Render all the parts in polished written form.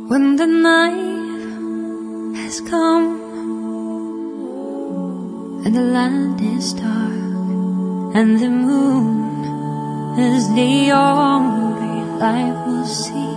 When the night has come and the land is dark and the moon is the only light we'll see,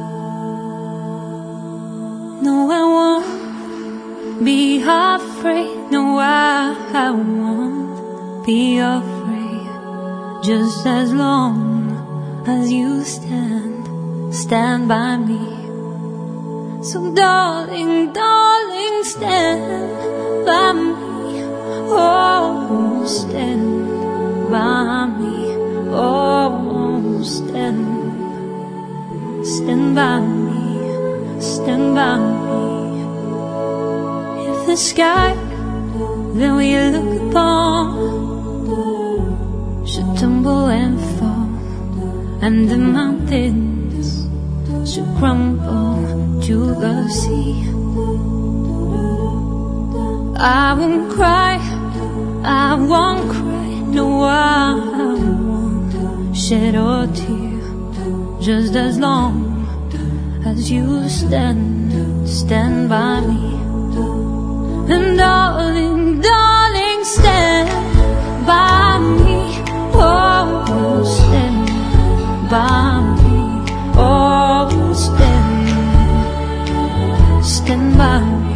no, I won't be afraid. No, I won't be afraid. Just as long as you stand by me. So darling, darling, stand by me. Oh, stand by me. Oh, stand by me. Stand by me. If the sky that we look upon should tumble and fall, and the mountains should crumble to the sea, I won't cry, I won't cry. No, I won't shed a tear. Just as long as you stand by me. And darling, darling, stand by me. Oh, stand by me. Oh, stand by me.